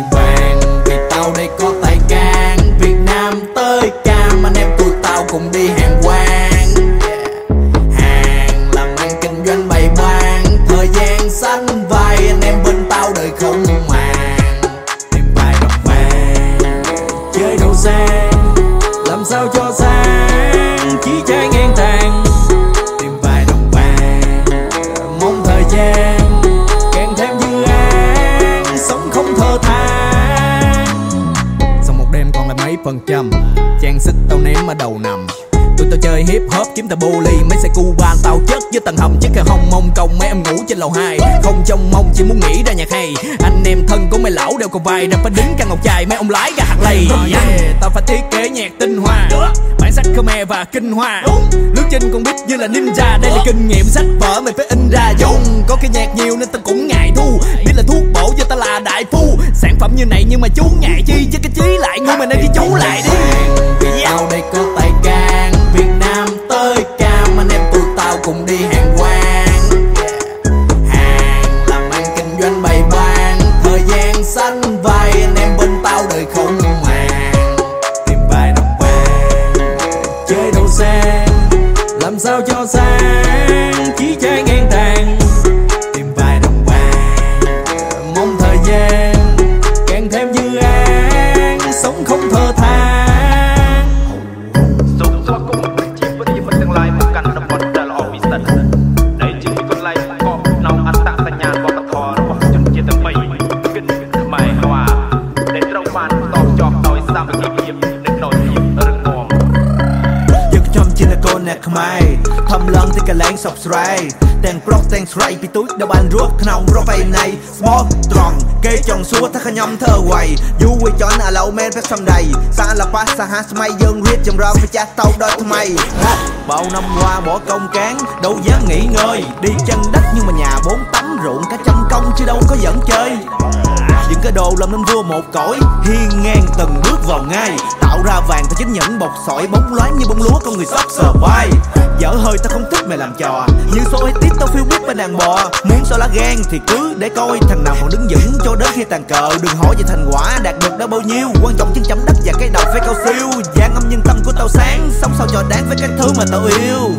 vàng, vì tao đây có tài can. Việt Nam tới Cam, anh em tụi tao cùng đi hàng quán. Hàng làm ăn kinh doanh bày bán, thời gian xanh vai anh em bên tao đời không màng. Tìm vài đồng vàng, chơi đâu sang, làm sao cho sang, chỉ trái ngang tàn. Tìm vài đồng vàng, mong thời gian càng thêm dư an, sống không thơ than. Sau một đêm còn lại mấy phần trăm, trang sức tao ném ở đầu nằm. Tụi tao chơi hip hop kiếm tao bô ly, mấy xe Cuban tao chất với tầng hầm chiếc hông mong còng. Mấy em ngủ trên lầu 2 không trông mong, chỉ muốn nghĩ ra nhạc hay. Anh em thân của mấy lão đeo cầu vai, ra phải đính căn ngọc trai, mấy ông lái ra hạt lầy. Tao phải thiết kế nhạc tinh hoa, bản sắc Khmer và kinh hoa. Lướt trên con beat như là ninja, đây là kinh nghiệm sách vở mày phải in ra dùng. Có cái nhạc nhiều nên tao cũng ngại thu, biết là thuốc bổ cho tao là đại phu. Sản phẩm như này nhưng mà chú ngại chi, chứ cái chí lại ngu mà nên đi chú lại đi. Vì tao đây có tài can, Việt Nam tới Cam, anh em tụi tao cùng đi hàng quán. Hàng làm ăn kinh doanh bày bán, thời gian xanh vai anh em bên tao đời không màng. Tìm vài đồng vàng, chơi đâu sang, làm sao cho sang, chỉ trái ngang tàn. Tìm vài đồng vàng, mong thời gian càng thêm dư an, sống không thơ than. Thầm lần thì cả láng sọc sray, đèn prok đèn sray bị túi đeo bàn ruột nòng pro vay này small strong kê chọn xua thắc nhâm thơ quầy du quay chọn à lâu men phép xăm đầy xa là pa sa ha may dương riết chầm ra phải chát tàu đôi mày. Bao năm qua bỏ công cán đâu dám nghỉ ngơi, đi chân đất nhưng mà nhà 4 tấm ruộng cả trăm công chứ đâu có dẫn chơi. Những cái đồ làm nên vua một cõi, hiên ngang từng bước vào ngay, tạo ra vàng ta chính những bột sỏi bóng loáng như bông lúa con người sắp sờ bay. Dở hơi ta không thích mày làm trò, như số hay tiếp tao phiêu biết bên đàn bò. Muốn so lá gan thì cứ để coi thằng nào còn đứng vững cho đến khi tàn cờ. Đừng hỏi về thành quả đạt được đã bao nhiêu, quan trọng chân chấm đất và cái đầu phải cao siêu. Giang âm nhân tâm của tao sáng, sống sao cho đáng với cái thứ mà tao yêu.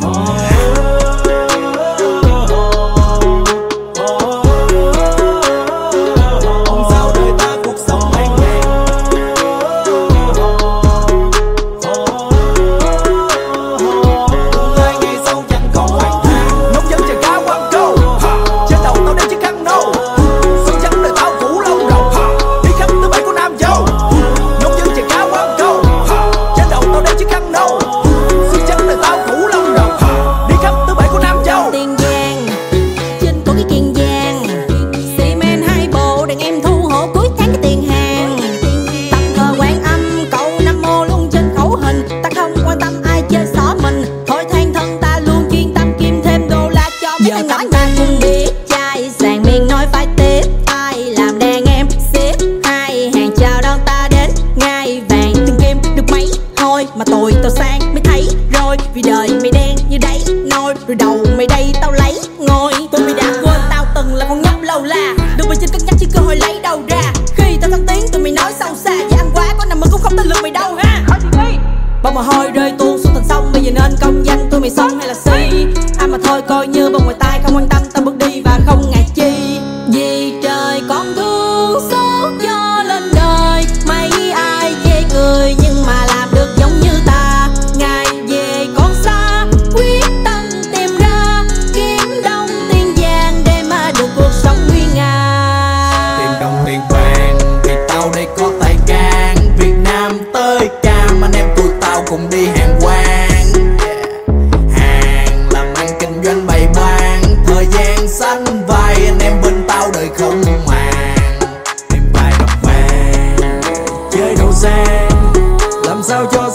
Mà tụi tao sang mới thấy rồi, vì đời mày đen như đáy nồi, rồi đầu mày đây tao lấy ngồi. Tụi mày đã quên tao từng là con nhóc lâu la, đừng bên trên cất nhắc chỉ cơ hội lấy đâu ra. Khi tao thăng tiến tụi mày nói sâu xa, và ăn quá có nằm mơ cũng không tới lượt mày đâu ha. Bao mồ hôi rơi tuôn xuống thành sông, bây giờ nên công danh tụi mày xong hay là si. Ai mà thôi coi như bằng ngoài tai không quan tâm, tao bước đi và không ngại chi. Vì trời con thương xót cho lên đời, mấy ai chê cười nhưng mà làm được giống như ta. Ngày về con xa quyết tâm tìm ra, kiếm đông tiền vàng để mà được cuộc sống nguy nga. Tìm đồng tiền vàng, vì tao đây có tài can. Việt Nam tới Cam, anh em tụi tao cùng đi hàng quán. Hàng làm ăn kinh doanh bày bán, thời gian xanh vai anh em bên tao đời không màng. Tìm vài đồng vàng, chơi đâu sang, làm sao cho